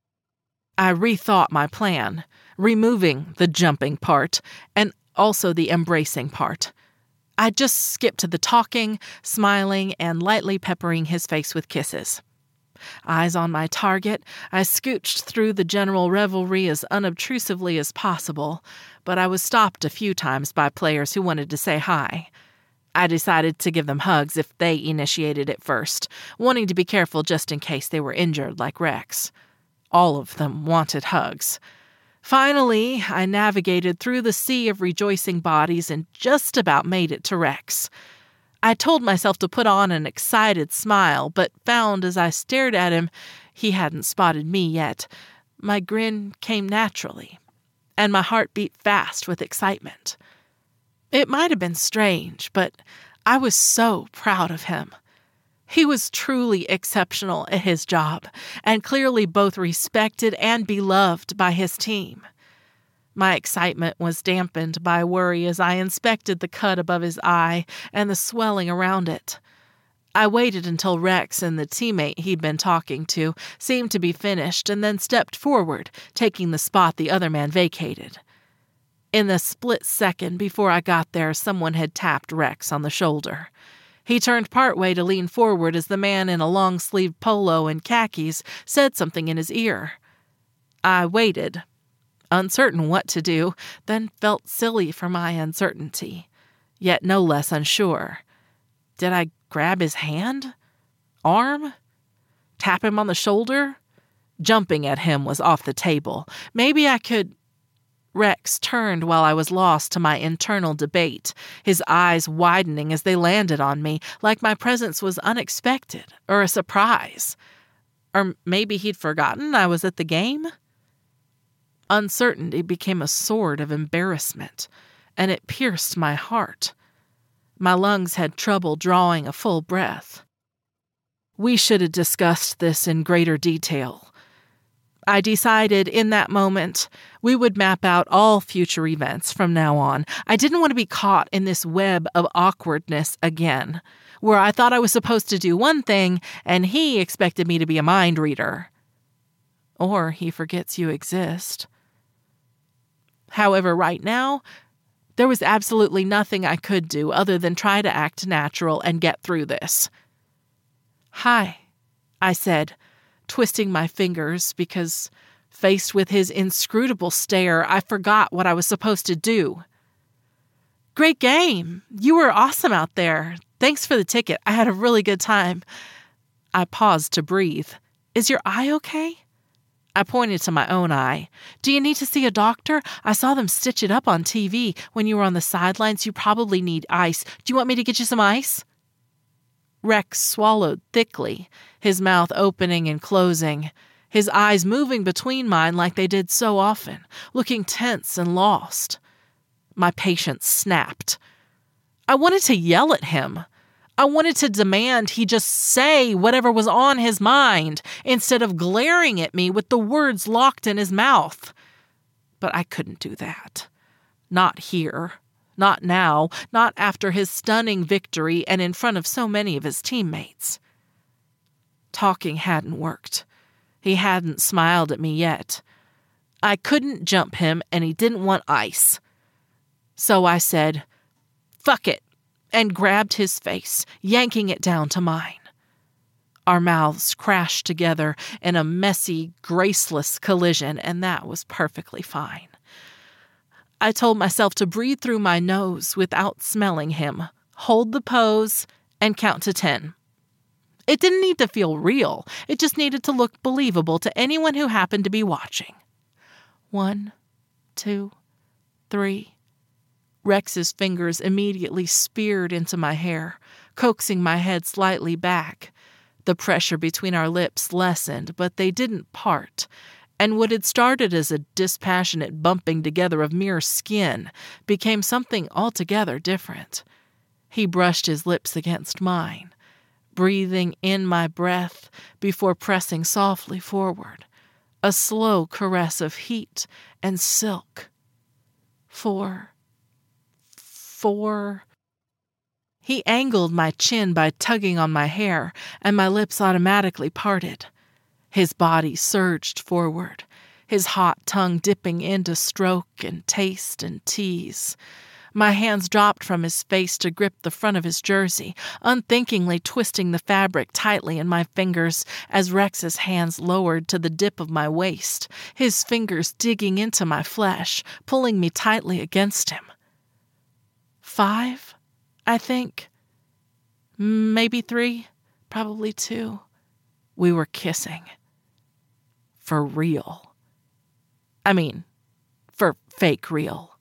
I rethought my plan, removing the jumping part and also the embracing part. I just skipped to the talking, smiling, and lightly peppering his face with kisses. Eyes on my target, I scooched through the general revelry as unobtrusively as possible, but I was stopped a few times by players who wanted to say hi. I decided to give them hugs if they initiated it first, wanting to be careful just in case they were injured like Rex. All of them wanted hugs. Finally, I navigated through the sea of rejoicing bodies and just about made it to Rex. I told myself to put on an excited smile, but found as I stared at him, he hadn't spotted me yet. My grin came naturally, and my heart beat fast with excitement. It might have been strange, but I was so proud of him. He was truly exceptional at his job, and clearly both respected and beloved by his team. My excitement was dampened by worry as I inspected the cut above his eye and the swelling around it. I waited until Rex and the teammate he'd been talking to seemed to be finished and then stepped forward, taking the spot the other man vacated. In the split second before I got there, someone had tapped Rex on the shoulder. He turned partway to lean forward as the man in a long-sleeved polo and khakis said something in his ear. I waited, uncertain what to do, then felt silly for my uncertainty, yet no less unsure. Did I grab his hand? Arm? Tap him on the shoulder? Jumping at him was off the table. Maybe I could... Rex turned while I was lost to my internal debate, his eyes widening as they landed on me, like my presence was unexpected or a surprise. Or maybe he'd forgotten I was at the game? Uncertainty became a sword of embarrassment, and it pierced my heart. My lungs had trouble drawing a full breath. We should have discussed this in greater detail. I decided in that moment we would map out all future events from now on. I didn't want to be caught in this web of awkwardness again, where I thought I was supposed to do one thing and he expected me to be a mind reader. Or he forgets you exist. However, right now, there was absolutely nothing I could do other than try to act natural and get through this. "Hi," I said, twisting my fingers because, faced with his inscrutable stare, I forgot what I was supposed to do. "Great game. You were awesome out there. Thanks for the ticket. I had a really good time." I paused to breathe. "Is your eye okay?" I pointed to my own eye. "Do you need to see a doctor? I saw them stitch it up on T V when you were on the sidelines. You probably need ice. Do you want me to get you some ice?" Rex swallowed thickly, his mouth opening and closing, his eyes moving between mine like they did so often, looking tense and lost. My patience snapped. I wanted to yell at him. I wanted to demand he just say whatever was on his mind instead of glaring at me with the words locked in his mouth. But I couldn't do that. Not here. Not now. Not after his stunning victory and in front of so many of his teammates. Talking hadn't worked. He hadn't smiled at me yet. I couldn't jump him, and he didn't want ice. So I said, "Fuck it," and grabbed his face, yanking it down to mine. Our mouths crashed together in a messy, graceless collision, and that was perfectly fine. I told myself to breathe through my nose without smelling him, hold the pose, and count to ten. It didn't need to feel real. It just needed to look believable to anyone who happened to be watching. One, two, three. Rex's fingers immediately speared into my hair, coaxing my head slightly back. The pressure between our lips lessened, but they didn't part, and what had started as a dispassionate bumping together of mere skin became something altogether different. He brushed his lips against mine, breathing in my breath before pressing softly forward, a slow caress of heat and silk. Four. Four. He angled my chin by tugging on my hair, and my lips automatically parted. His body surged forward, his hot tongue dipping in to stroke and taste and tease. My hands dropped from his face to grip the front of his jersey, unthinkingly twisting the fabric tightly in my fingers as Rex's hands lowered to the dip of my waist, his fingers digging into my flesh, pulling me tightly against him. Five, I think. Maybe three, probably two. We were kissing. For real. I mean, for fake real.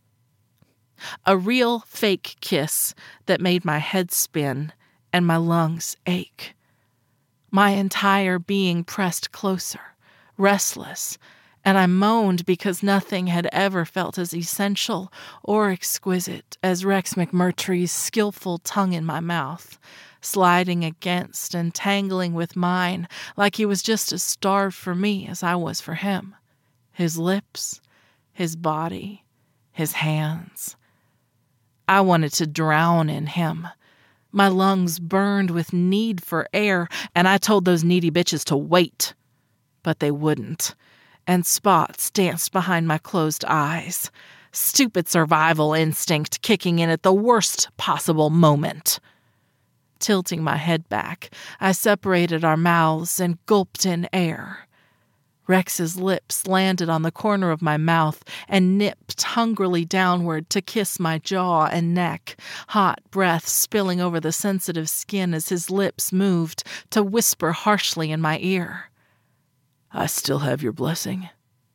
A real fake kiss that made my head spin and my lungs ache. My entire being pressed closer, restless, and I moaned because nothing had ever felt as essential or exquisite as Rex McMurtry's skillful tongue in my mouth, sliding against and tangling with mine like he was just as starved for me as I was for him. His lips, his body, his hands. I wanted to drown in him. My lungs burned with need for air, and I told those needy bitches to wait. But they wouldn't, and spots danced behind my closed eyes. Stupid survival instinct kicking in at the worst possible moment. Tilting my head back, I separated our mouths and gulped in air. Rex's lips landed on the corner of my mouth and nipped hungrily downward to kiss my jaw and neck, hot breath spilling over the sensitive skin as his lips moved to whisper harshly in my ear. "I still have your blessing."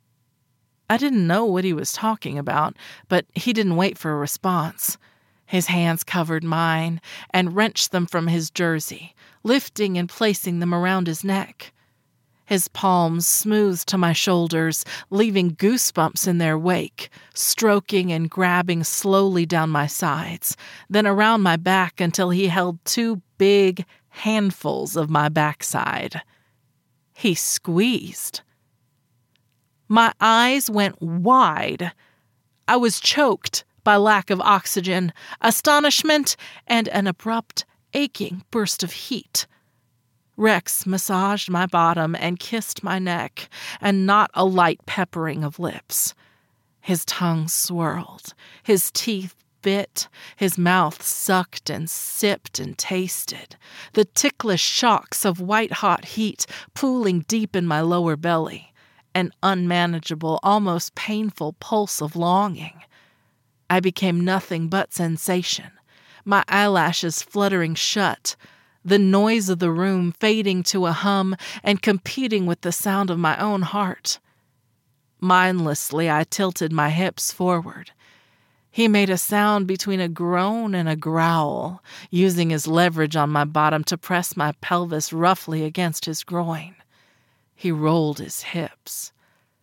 I didn't know what he was talking about, but he didn't wait for a response. His hands covered mine and wrenched them from his jersey, lifting and placing them around his neck. His palms smoothed to my shoulders, leaving goosebumps in their wake, stroking and grabbing slowly down my sides, then around my back until he held two big handfuls of my backside. He squeezed. My eyes went wide. I was choked by lack of oxygen, astonishment, and an abrupt, aching burst of heat. Rex massaged my bottom and kissed my neck, and not a light peppering of lips. His tongue swirled, his teeth bit, his mouth sucked and sipped and tasted, the ticklish shocks of white-hot heat pooling deep in my lower belly, an unmanageable, almost painful pulse of longing. I became nothing but sensation, my eyelashes fluttering shut, the noise of the room fading to a hum and competing with the sound of my own heart. Mindlessly, I tilted my hips forward. He made a sound between a groan and a growl, using his leverage on my bottom to press my pelvis roughly against his groin. He rolled his hips.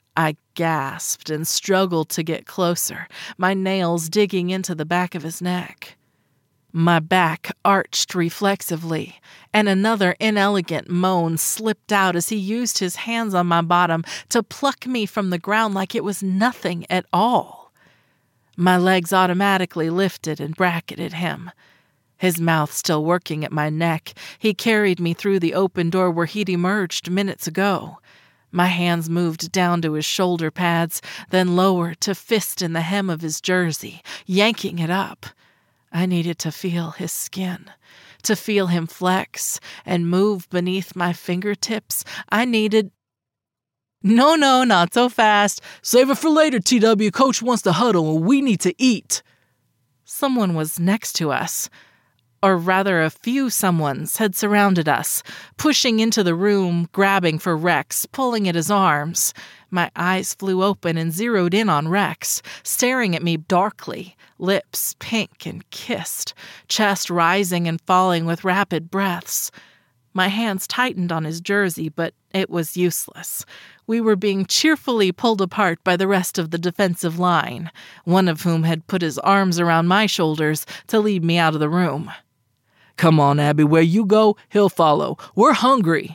I gasped and struggled to get closer, my nails digging into the back of his neck. My back arched reflexively, and another inelegant moan slipped out as he used his hands on my bottom to pluck me from the ground like it was nothing at all. My legs automatically lifted and bracketed him. His mouth still working at my neck, he carried me through the open door where he'd emerged minutes ago. My hands moved down to his shoulder pads, then lower to fist in the hem of his jersey, yanking it up. I needed to feel his skin, to feel him flex and move beneath my fingertips. I needed... No, no, not so fast. Save it for later, T W. Coach wants to huddle and we need to eat. Someone was next to us. Or rather, a few someones had surrounded us, pushing into the room, grabbing for Rex, pulling at his arms. My eyes flew open and zeroed in on Rex, staring at me darkly, lips pink and kissed, chest rising and falling with rapid breaths. My hands tightened on his jersey, but it was useless. We were being cheerfully pulled apart by the rest of the defensive line, one of whom had put his arms around my shoulders to lead me out of the room. Come on, Abby, where you go, he'll follow. We're hungry.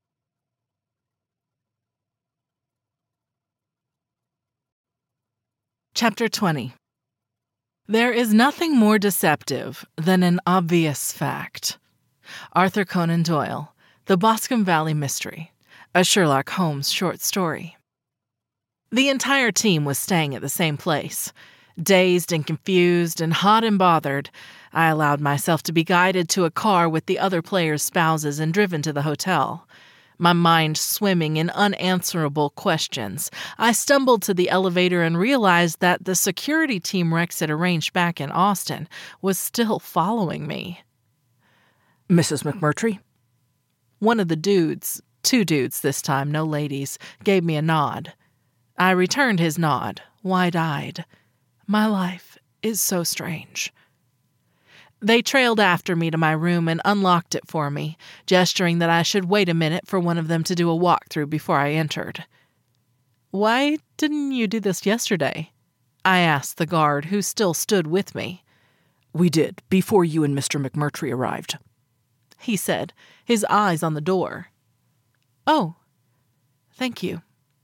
Chapter twenty. There is nothing more deceptive than an obvious fact. Arthur Conan Doyle, The Boscombe Valley Mystery, a Sherlock Holmes short story. The entire team was staying at the same place. Dazed and confused and hot and bothered, I allowed myself to be guided to a car with the other players' spouses and driven to the hotel. My mind swimming in unanswerable questions, I stumbled to the elevator and realized that the security team Rex had arranged back in Austin was still following me. Missus McMurtry? One of the dudes, two dudes this time, no ladies, gave me a nod. I returned his nod, wide-eyed. My life is so strange. They trailed after me to my room and unlocked it for me, gesturing that I should wait a minute for one of them to do a walkthrough before I entered. "Why didn't you do this yesterday?" I asked the guard, who still stood with me. "We did, before you and Mister McMurtry arrived," he said, his eyes on the door. "Oh, thank you."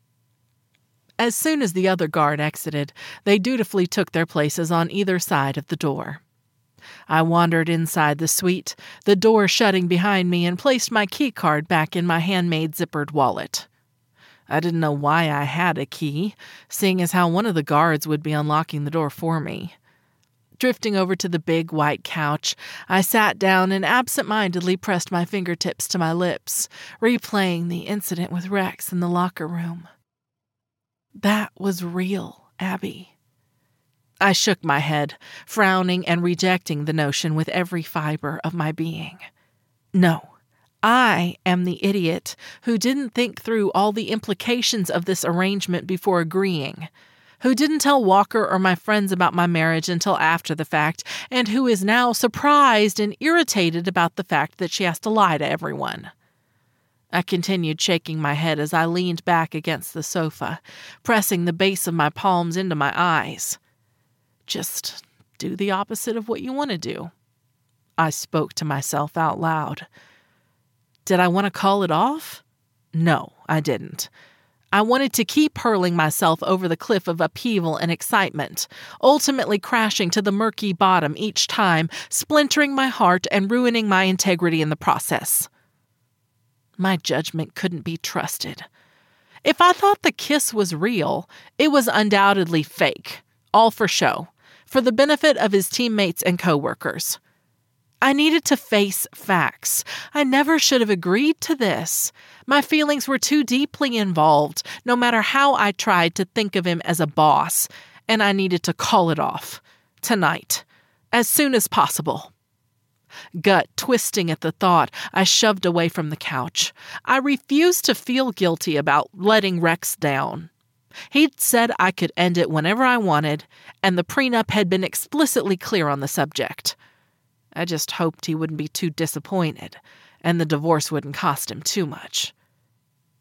As soon as the other guard exited, they dutifully took their places on either side of the door. I wandered inside the suite, the door shutting behind me, and placed my key card back in my handmade zippered wallet. I didn't know why I had a key, seeing as how one of the guards would be unlocking the door for me. Drifting over to the big white couch, I sat down and absent-mindedly pressed my fingertips to my lips, replaying the incident with Rex in the locker room. That was real, Abby. I shook my head, frowning and rejecting the notion with every fiber of my being. No, I am the idiot who didn't think through all the implications of this arrangement before agreeing, who didn't tell Walker or my friends about my marriage until after the fact, and who is now surprised and irritated about the fact that she has to lie to everyone. I continued shaking my head as I leaned back against the sofa, pressing the base of my palms into my eyes. Just do the opposite of what you want to do. I spoke to myself out loud. Did I want to call it off? No, I didn't. I wanted to keep hurling myself over the cliff of upheaval and excitement, ultimately crashing to the murky bottom each time, splintering my heart and ruining my integrity in the process. My judgment couldn't be trusted. If I thought the kiss was real, it was undoubtedly fake, all for show, for the benefit of his teammates and coworkers. I needed to face facts. I never should have agreed to this. My feelings were too deeply involved, no matter how I tried to think of him as a boss, and I needed to call it off. Tonight. As soon as possible. Gut twisting at the thought, I shoved away from the couch. I refused to feel guilty about letting Rex down. He'd said I could end it whenever I wanted, and the prenup had been explicitly clear on the subject. I just hoped he wouldn't be too disappointed, and the divorce wouldn't cost him too much.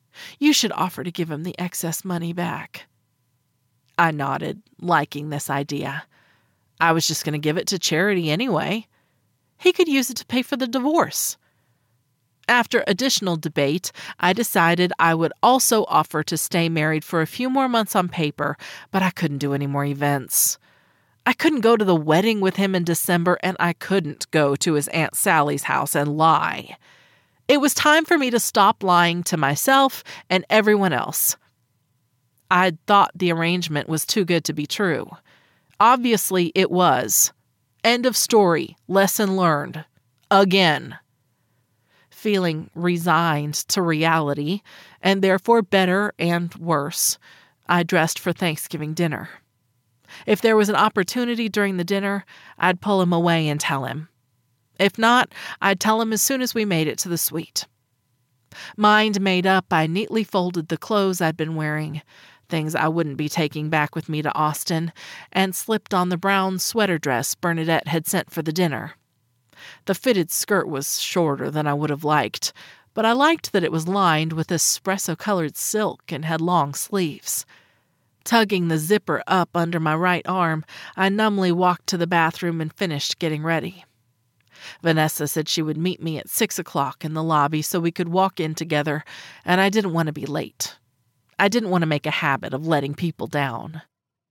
You should offer to give him the excess money back." I nodded, liking this idea. I was just going to give it to charity anyway. He could use it to pay for the divorce. After additional debate, I decided I would also offer to stay married for a few more months on paper, but I couldn't do any more events. I couldn't go to the wedding with him in December, and I couldn't go to his Aunt Sally's house and lie. It was time for me to stop lying to myself and everyone else. I'd thought the arrangement was too good to be true. Obviously, it was. End of story. Lesson learned. Again. Feeling resigned to reality, and therefore better and worse, I dressed for Thanksgiving dinner. If there was an opportunity during the dinner, I'd pull him away and tell him. If not, I'd tell him as soon as we made it to the suite. Mind made up, I neatly folded the clothes I'd been wearing, things I wouldn't be taking back with me to Austin, and slipped on the brown sweater dress Bernadette had sent for the dinner. The fitted skirt was shorter than I would have liked, but I liked that it was lined with espresso-colored silk and had long sleeves. Tugging the zipper up under my right arm, I numbly walked to the bathroom and finished getting ready. Vanessa said she would meet me at six o'clock in the lobby so we could walk in together, and I didn't want to be late. I didn't want to make a habit of letting people down.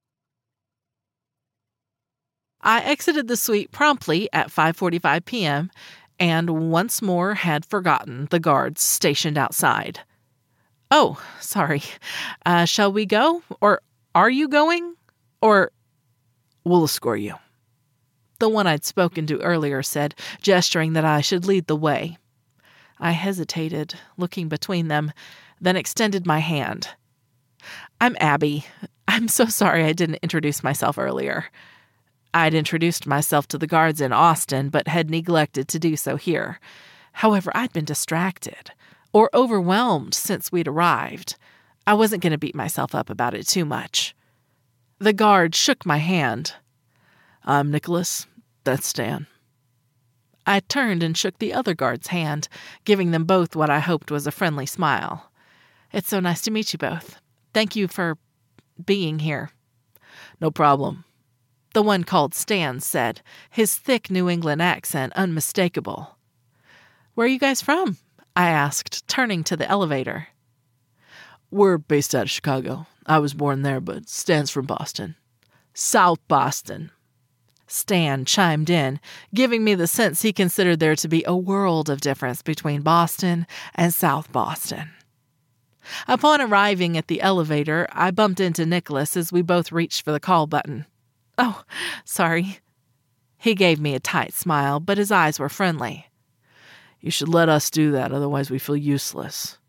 I exited the suite promptly at five forty-five p.m. and once more had forgotten the guards stationed outside. "Oh, sorry. Uh, shall we go? Or are you going? Or—" "We'll escort you," the one I'd spoken to earlier said, gesturing that I should lead the way. I hesitated, looking between them, then extended my hand. "I'm Abby. I'm so sorry I didn't introduce myself earlier." I'd introduced myself to the guards in Austin, but had neglected to do so here. However, I'd been distracted, or overwhelmed since we'd arrived. I wasn't going to beat myself up about it too much. The guard shook my hand. "I'm Nicholas. That's Stan." I turned and shook the other guard's hand, giving them both what I hoped was a friendly smile. "It's so nice to meet you both. Thank you for being here." "No problem," the one called Stan said, his thick New England accent unmistakable. "Where are you guys from?" I asked, turning to the elevator. "We're based out of Chicago. I was born there, but Stan's from Boston. South Boston." Stan chimed in, giving me the sense he considered there to be a world of difference between Boston and South Boston. Upon arriving at the elevator, I bumped into Nicholas as we both reached for the call button. "Oh, sorry." He gave me a tight smile, but his eyes were friendly. "You should let us do that, otherwise we feel useless."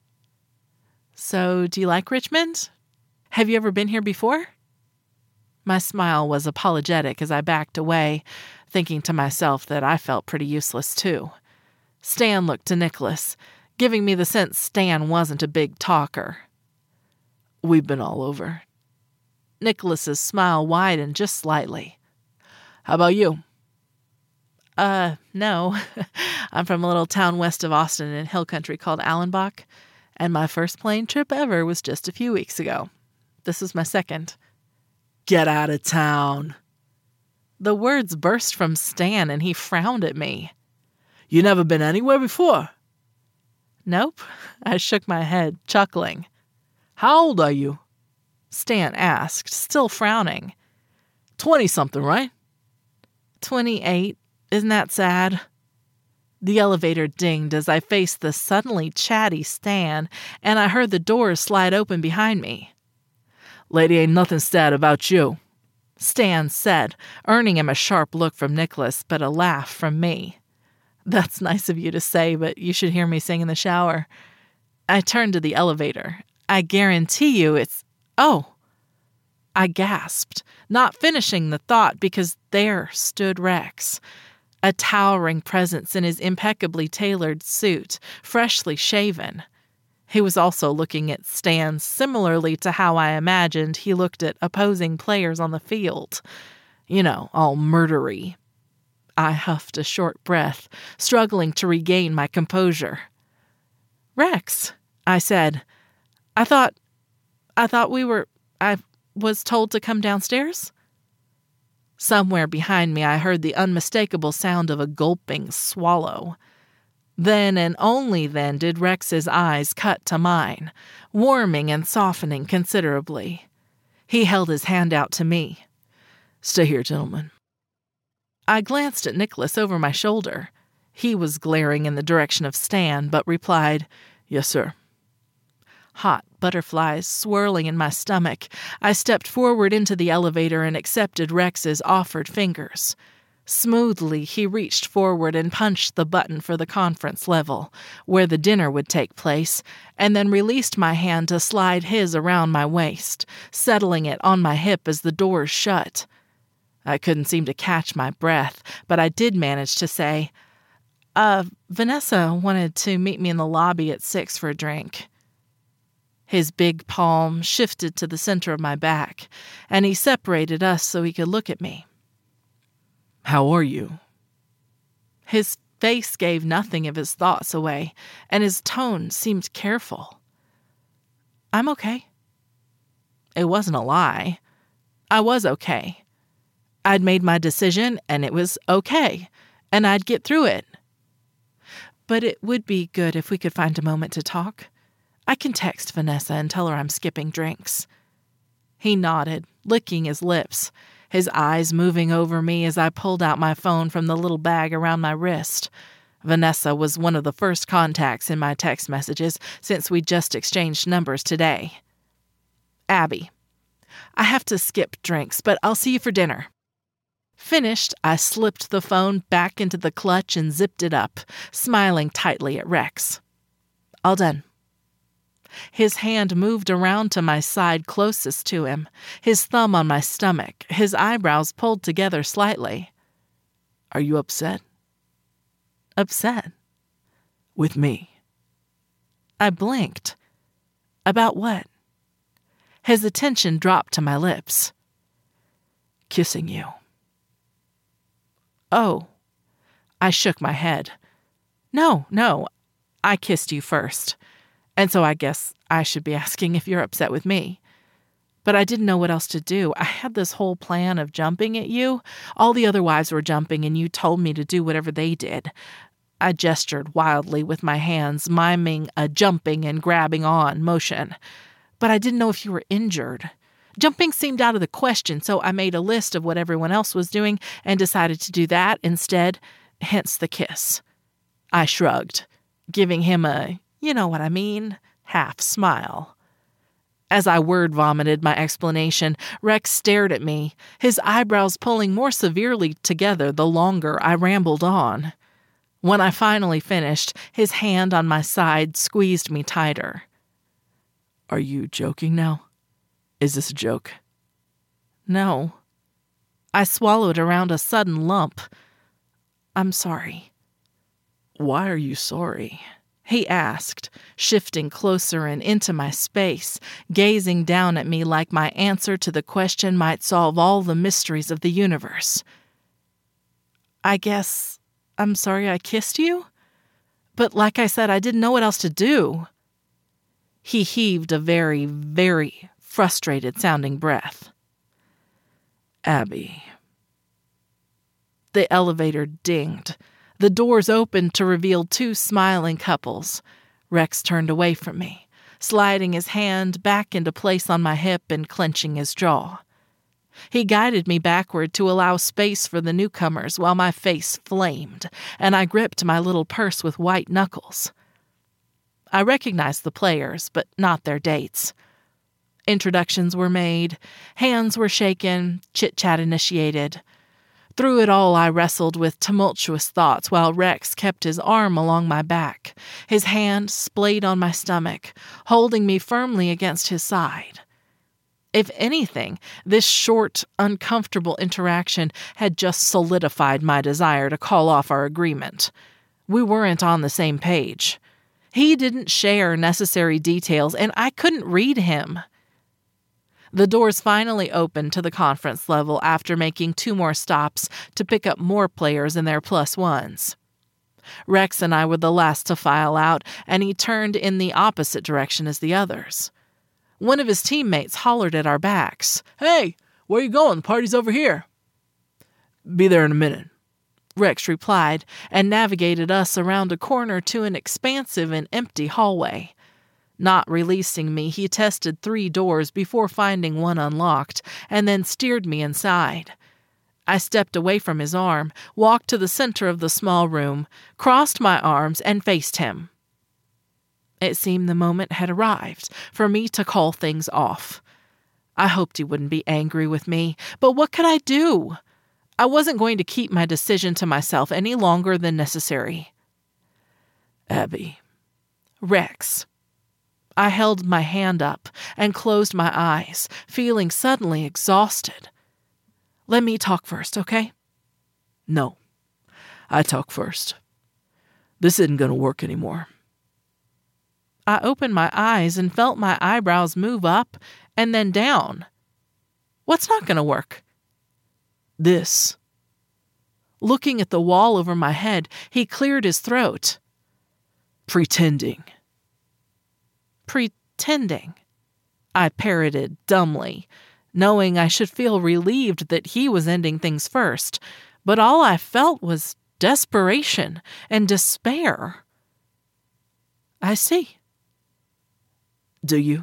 "So, do you like Richmond? Have you ever been here before?" My smile was apologetic as I backed away, thinking to myself that I felt pretty useless too. Stan looked to Nicholas, giving me the sense Stan wasn't a big talker. "We've been all over." Nicholas's smile widened just slightly. "How about you?" Uh, no. I'm from a little town west of Austin in hill country called Allenbach, and my first plane trip ever was just a few weeks ago. This is my second." "Get out of town." The words burst from Stan, and he frowned at me. "You never been anywhere before?" "Nope." I shook my head, chuckling. "How old are you?" Stan asked, still frowning. Twenty-something, right?" Twenty-eight. Isn't that sad?" The elevator dinged as I faced the suddenly chatty Stan, and I heard the doors slide open behind me. "Lady, ain't nothing sad about you," Stan said, earning him a sharp look from Nicholas, but a laugh from me. "That's nice of you to say, but you should hear me sing in the shower." I turned to the elevator. "I guarantee you it's—" "Oh!" I gasped, not finishing the thought because there stood Rex, a towering presence in his impeccably tailored suit, freshly shaven. He was also looking at Stan similarly to how I imagined he looked at opposing players on the field. You know, all murdery. I huffed a short breath, struggling to regain my composure. "Rex," I said, I thought, I thought we were, I was told to come downstairs? Somewhere behind me I heard the unmistakable sound of a gulping swallow. Then and only then did Rex's eyes cut to mine, warming and softening considerably. He held his hand out to me. Stay here, gentlemen. I glanced at Nicholas over my shoulder. He was glaring in the direction of Stan, but replied, Yes, sir. Hot butterflies swirling in my stomach, I stepped forward into the elevator and accepted Rex's offered fingers. Smoothly, he reached forward and punched the button for the conference level, where the dinner would take place, and then released my hand to slide his around my waist, settling it on my hip as the doors shut. I couldn't seem to catch my breath, but I did manage to say, Uh, Vanessa wanted to meet me in the lobby at six for a drink. His big palm shifted to the center of my back, and he separated us so he could look at me. How are you? His face gave nothing of his thoughts away, and his tone seemed careful. I'm okay. It wasn't a lie. I was okay. I'd made my decision, and it was okay, and I'd get through it. But it would be good if we could find a moment to talk. I can text Vanessa and tell her I'm skipping drinks. He nodded, licking his lips, his eyes moving over me as I pulled out my phone from the little bag around my wrist. Vanessa was one of the first contacts in my text messages since we just exchanged numbers today. Abby, I have to skip drinks, but I'll see you for dinner. Finished, I slipped the phone back into the clutch and zipped it up, smiling tightly at Rex. All done. His hand moved around to my side closest to him, his thumb on my stomach, his eyebrows pulled together slightly. Are you upset? Upset? With me. I blinked. About what? His attention dropped to my lips. Kissing you. Oh. I shook my head. No, no. I kissed you first. And so I guess I should be asking if you're upset with me. But I didn't know what else to do. I had this whole plan of jumping at you. All the other wives were jumping, and you told me to do whatever they did. I gestured wildly with my hands, miming a jumping and grabbing on motion. But I didn't know if you were injured. Jumping seemed out of the question, so I made a list of what everyone else was doing and decided to do that instead, hence the kiss. I shrugged, giving him a, you know what I mean, half smile. As I word vomited my explanation, Rex stared at me, his eyebrows pulling more severely together the longer I rambled on. When I finally finished, his hand on my side squeezed me tighter. Are you joking now? Is this a joke? No. I swallowed around a sudden lump. I'm sorry. Why are you sorry? He asked, shifting closer and into my space, gazing down at me like my answer to the question might solve all the mysteries of the universe. I guess I'm sorry I kissed you? But like I said, I didn't know what else to do. He heaved a very, very frustrated-sounding breath. Abby. The elevator dinged. The doors opened to reveal two smiling couples. Rex turned away from me, sliding his hand back into place on my hip and clenching his jaw. He guided me backward to allow space for the newcomers while my face flamed, and I gripped my little purse with white knuckles. I recognized the players, but not their dates. Introductions were made, hands were shaken, chit-chat initiated. Through it all, I wrestled with tumultuous thoughts while Rex kept his arm along my back, his hand splayed on my stomach, holding me firmly against his side. If anything, this short, uncomfortable interaction had just solidified my desire to call off our agreement. We weren't on the same page. He didn't share necessary details, and I couldn't read him. The doors finally opened to the conference level after making two more stops to pick up more players in their plus ones. Rex and I were the last to file out, and he turned in the opposite direction as the others. One of his teammates hollered at our backs. "Hey, where you going? The party's over here." "Be there in a minute," Rex replied, and navigated us around a corner to an expansive and empty hallway. Not releasing me, he tested three doors before finding one unlocked, and then steered me inside. I stepped away from his arm, walked to the center of the small room, crossed my arms, and faced him. It seemed the moment had arrived for me to call things off. I hoped he wouldn't be angry with me, but what could I do? I wasn't going to keep my decision to myself any longer than necessary. "Abby." "Rex." I held my hand up and closed my eyes, feeling suddenly exhausted. "Let me talk first, okay?" "No. I talk first. This isn't going to work anymore." I opened my eyes and felt my eyebrows move up and then down. "What's not going to work?" "This." Looking at the wall over my head, he cleared his throat. "Pretending." "Pretending," I parroted dumbly, knowing I should feel relieved that he was ending things first, but all I felt was desperation and despair. "I see." "Do you?"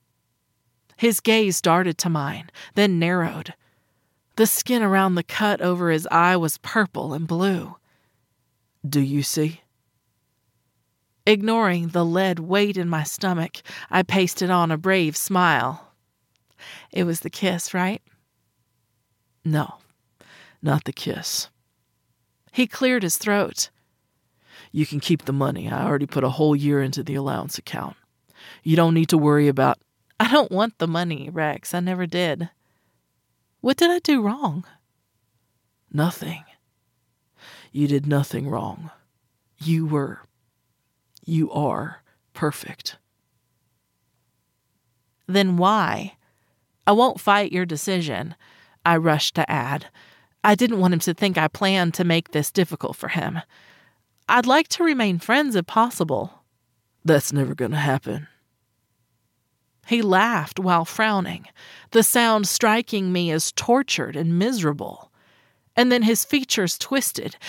His gaze darted to mine, then narrowed. The skin around the cut over his eye was purple and blue. "Do you see?" Ignoring the lead weight in my stomach, I pasted on a brave smile. "It was the kiss, right?" "No, not the kiss." He cleared his throat. "You can keep the money. I already put a whole year into the allowance account. You don't need to worry about—" "I don't want the money, Rex. I never did." "What did I do wrong?" "Nothing. You did nothing wrong. You were, you are perfect." "Then why?" "I won't fight your decision," I rushed to add. I didn't want him to think I planned to make this difficult for him. "I'd like to remain friends if possible." "That's never going to happen." He laughed while frowning, the sound striking me as tortured and miserable. And then his features twisted,